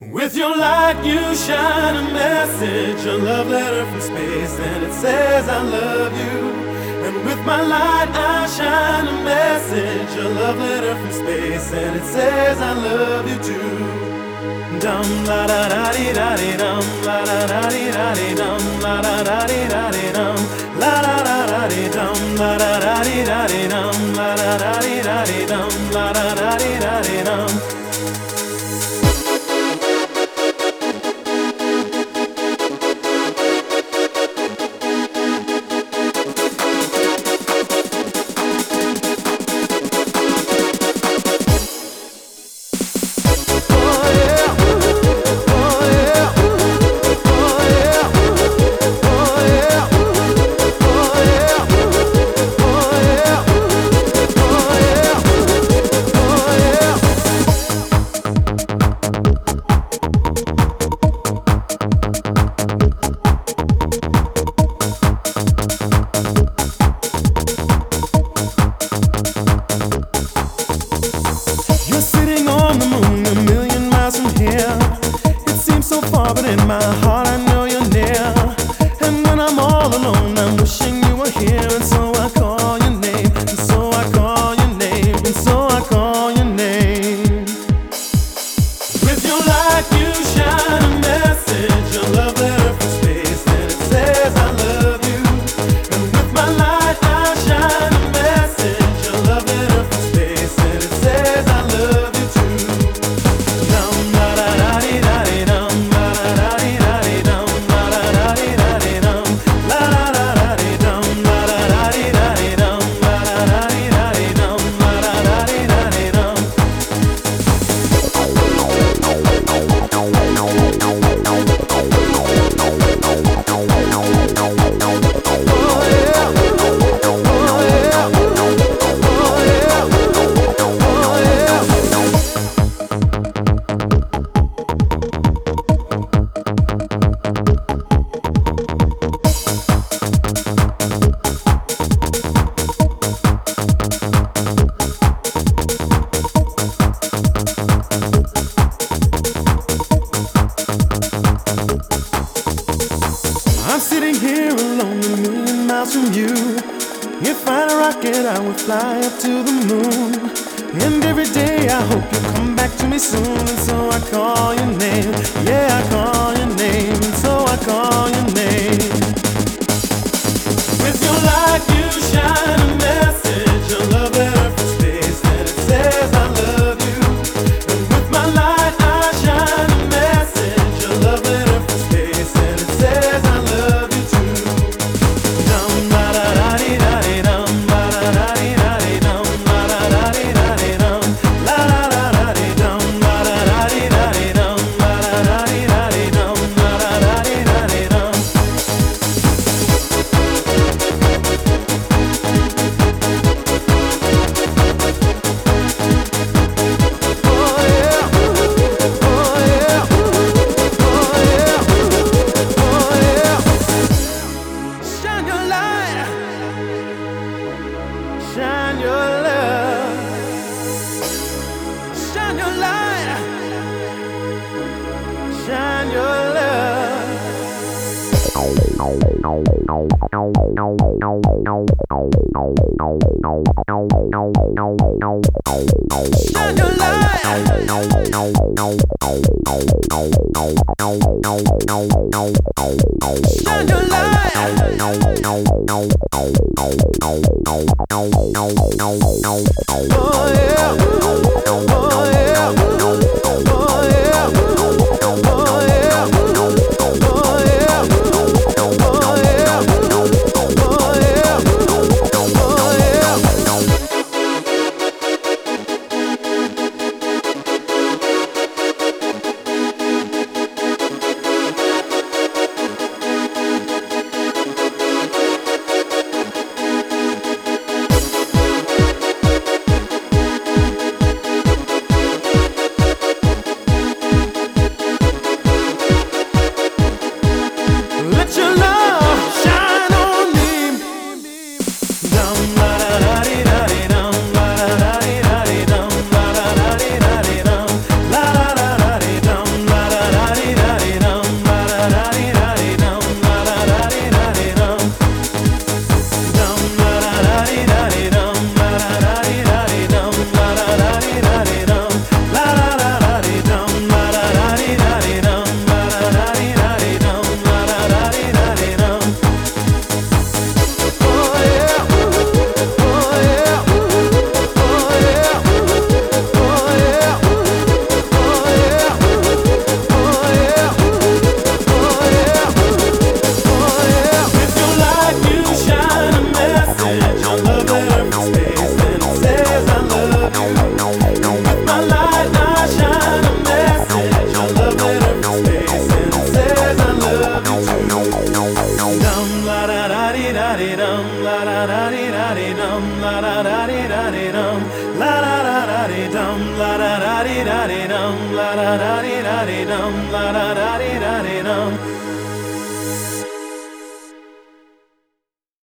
With your light you shine a message, a love letter from space, and it says I love you. And with my light I shine a message, a love letter from space, and it says I love you too. Dum la da da dee da dee dum, la da da dee da dee dum, la da da dee da dee dum, la da da da dee dum, la da da dee da dee dum, la da da dee da dee dum, la da da dee da dee dum. la da da dee da dee dum.